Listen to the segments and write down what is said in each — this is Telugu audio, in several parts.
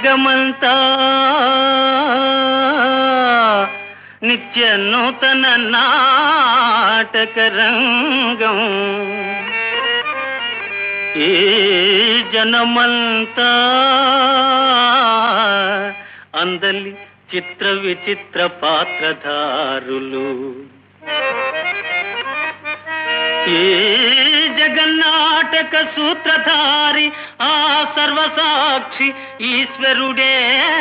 జగమంతా నిత్య నూతన నాటక రంగం. ఈ జనమంతా అందలి చిత్ర విచిత్ర పాత్రధారులు. ఈ జగన్నాటక సూత్రధారి ఆ సర్వసాక్షి ఈశ్వరుడే.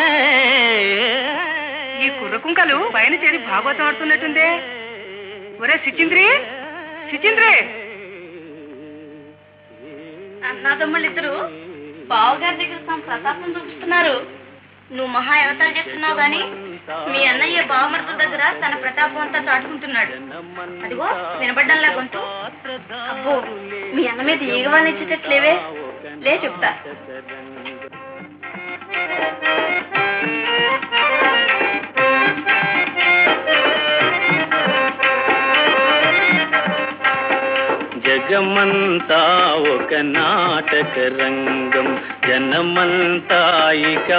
ఈ కుర్రకుంకలు పైన చేరి భాగవతం ఆడుతున్నట్టుందే. ఒరే సిచింద్రి, సిచింద్రి! అన్నాదమ్ముళ్ళిద్దరు బావగారి దగ్గర తమ ప్రతాపం చూపిస్తున్నారు. నువ్వు మహా అవతారం చేస్తున్నావు గాని మీ అన్నయ్య బావమరుదు దగ్గర తన ప్రతాపం అంతా చాటుకుంటున్నాడు. అదిగో వినబడ్డంలా గొంతు. అబ్బో, మీ అన్న మీద ఈగవాళ్ళు ఇచ్చేటట్లేవే. లే చెప్తా. జగమంతా ఒక నాటక రంగం, జనమంతా ఇక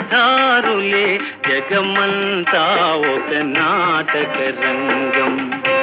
పాత్రధారులే. జగమంతా ఒక నాటక రంగం.